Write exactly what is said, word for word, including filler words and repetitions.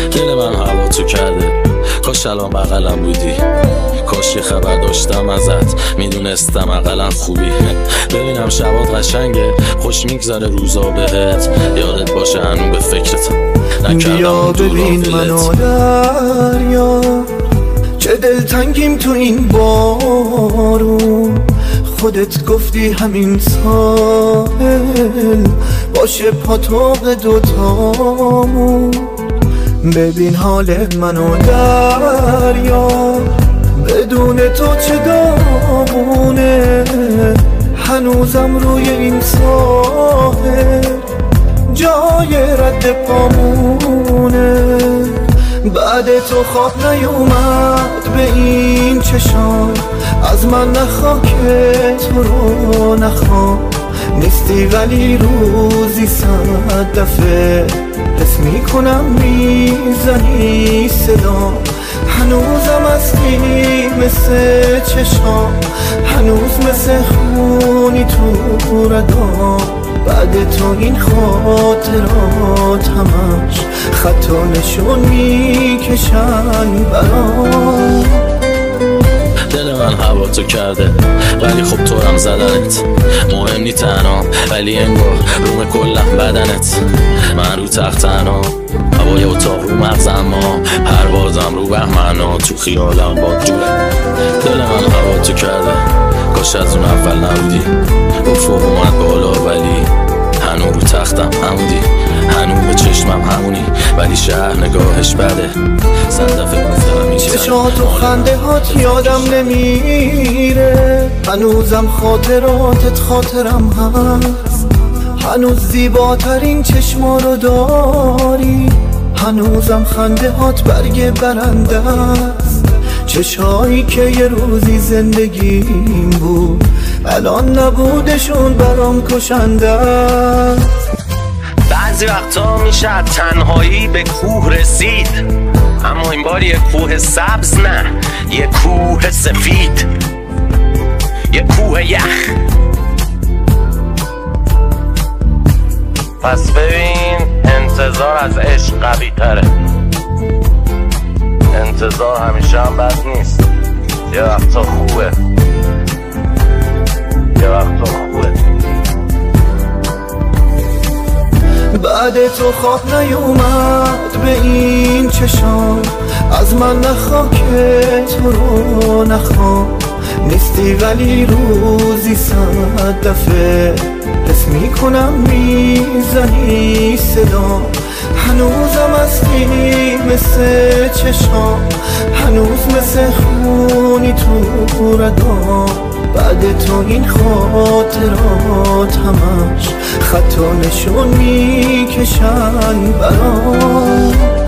دل من هوا تو کرده، کاش الان بغلم بودی، کاش یه خبر داشتم ازت، میدونستم اقلن خوبی. ببینم شبات قشنگه، خوش میگذره روزا بهت، یادت باشه هنو به فکرت بیا ببین منو دریا، چه دلتنگیم تو این بارون، خودت گفتی همین ساحل باشه پاتوق دوتامون. ببین حال منو دریا، بدون تو چه داغونه، هنوزم روی این ساحل جای رد پامونه. بعد تو خواب نیومد به این چشام، از من نخوا که تو رو نخوا، نیستی ولی روزی صد دفعه حس میکنم میزنی صدا. هنوزم هستی مثل چشام، هنوز مثل خونی تو رگام، بعد تو این خاطرات همش خط و نشون میکشن برام. دل من هوا تو کرده ولی خب تو هم زدنت، مهم نی تنها ولی انگار روم کلم بدنت. من رو تخت تنها، هوای اتاق رو مغز، اما پروازم رو بهمنا، تو خیالم با دوره. دل من هوا تو کرده، کاش از اون اول نبودی، افق اومد بالا ولی هنو رو تختم همونی، هنو به چشمم همونی، ولی شهر نگاهش بده. صد دفعه گفتم میشه چشات و خنده هات یادم نمیره، هنوزم خاطراتت خاطرم هست، هنوز زیباترین چشما رو داری، هنوزم خنده هات برگ برنده است. چشایی که یه روزی زندگیم بود الان نبودشون برام کشنده است. بعضی وقتا میشه تنهایی به کوه رسید، اما این بار یه کوه سبز نه، یه کوه سفید، یه کوه یخ. پس ببین انتظار از عشق قوی تره، انتظار همیشه هم بد نیست، یه وقتا خوبه، یه وقتا خوبه. بعد تو خواب نیومد به این چشام، از من نخوا که تو رو نخوا، نیستی ولی روزی صد دفعه حس میکنم میزنی صدا. هنوزم هستی مثل چشام، هنوز مثل خونی تو رگام، بعد تو این خاطرات همش خط و نشون میکشن برام.